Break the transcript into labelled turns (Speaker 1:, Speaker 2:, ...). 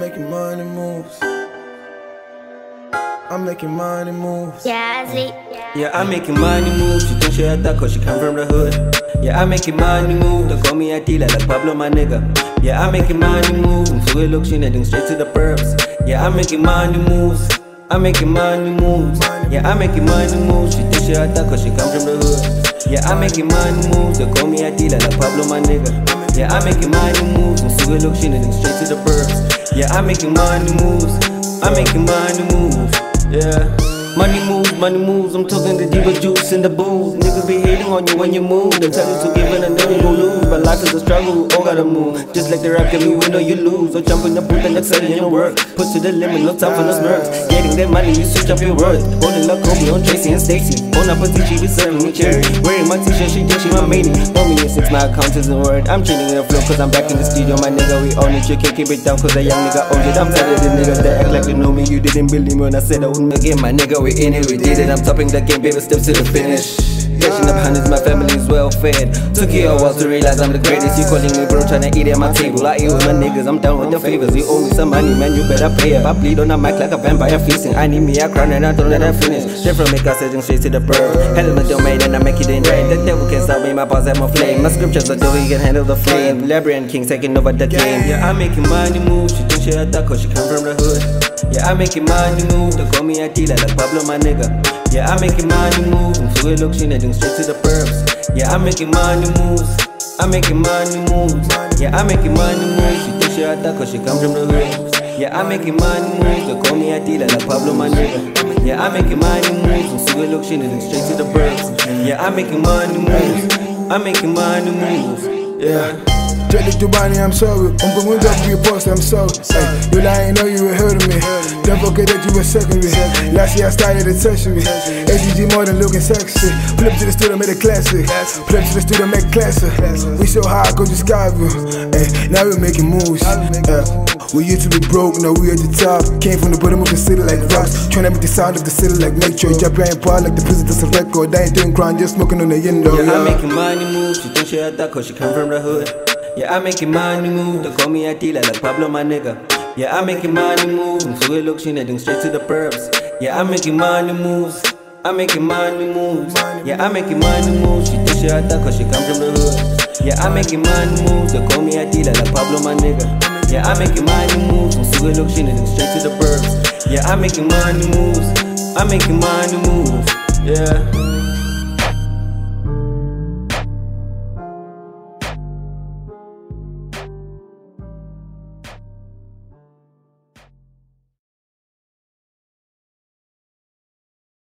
Speaker 1: making money moves. I'm making money moves.
Speaker 2: Yeah, I'm making money moves. She think she a duck cause she come from the hood. Yeah, I'm making money moves. Don't call me a dealer like Pablo, my nigga. Yeah, I'm making money moves. So we look, she heading straight to the burbs. Yeah, I'm making money moves. I'm making money moves. Yeah, I'm making money moves. She think she a duck cause she come from the hood. Yeah, I'm making money moves. Don't call me a dealer like Pablo, my nigga. Yeah, I'm making money moves. So we look, she heading straight to the burbs. Yeah, I'm making money moves. I'm making money moves. Yeah, money moves, I'm talking the diva juice and the booze. Niggas be hating on you when you move. They tell you to give in and then you gon' lose. But life is a struggle, all gotta move. Just like the rap, give me win or you lose. Or jump in the booth and excel in your work. Push to the limit, no time for the smirks. Getting that money, you switch up your words. Holding up Kobe on Tracy and Stacy. On up a she be serving me cherry. Wearing my t-shirt, she think she my matey. Know me in 6, my account isn't word. I'm changing the flow cause I'm back in the studio. My nigga, we own it, you can't keep it down cause a young nigga owned it. I'm tired of the niggas that act like they know me. You didn't believe me when I said I wouldn't again. My nigga, we in it, we did it. I'm topping the game, baby, steps to the finish. Catching up hundreds, my family's well fed. Took it a while to realize I'm the greatest. You calling me bro, tryna eat at my table. I eat with my niggas, I'm down with the favors. You owe me some money, man, you better pay up. I bleed on the mic like a vampire feasting. I need me a crown and I don't let her finish. Different make us heading straight to the bird. Handle the domain and I make it in rain. The devil can't stop me, my boss have my flame. My scriptures are dope, he can handle the flame. Labyrinth King taking over the game. Yeah, I'm making money moves. She think she a duck cause she come from the hood. Yeah, I'm making money moves. Don't call me a dealer like Pablo, my nigga. Yeah, I'm making money moves. So we look, she heading straight to the burbs. Yeah, I'm making money moves. I'm making money moves. Yeah, I'm making money moves. She think she a duck cause she come from the hood. Yeah, I'm making money moves. Don't call me a dealer like Pablo, my nigga. Yeah, I'm making money moves. So we look, she heading straight to the burbs. Yeah, I'm making money moves. I'm making money moves. Yeah.
Speaker 1: Jelly to Bonnie, I'm sorry. I'm going up to your post, I'm sorry. You lying, know you were hurting me. Don't forget that you were secondary. Last year I started a tertiary. ACG more than looking sexy. Flip to the studio, made a classic. Flip to the studio, make classic. We so high, I go to Skyview. Now we're making moves. We used to be broke, now we at the top. Came from the bottom of the city like rocks. Trying to make the sound of the city like Metro. Japan part like the president's a record. I ain't doing crime, just smoking on the window.
Speaker 2: Yeah, I'm making money moves. She think she a duck cause she come from the hood. Yeah, I'm making money moves. Don't call me a dealer like Pablo, my nigga. Yeah, I'm making money moves. So we look, she heading straight to the burbs. Yeah, I'm making money moves. I'm making money moves. Yeah, I'm making money moves. She think she a duck cause she come from the hood. Yeah, I'm making money moves. Don't call me a dealer like Pablo, my nigga. Yeah, I'm making money moves. So we look, she heading straight to the burbs. Yeah, I'm making money moves. I'm making money moves. Yeah.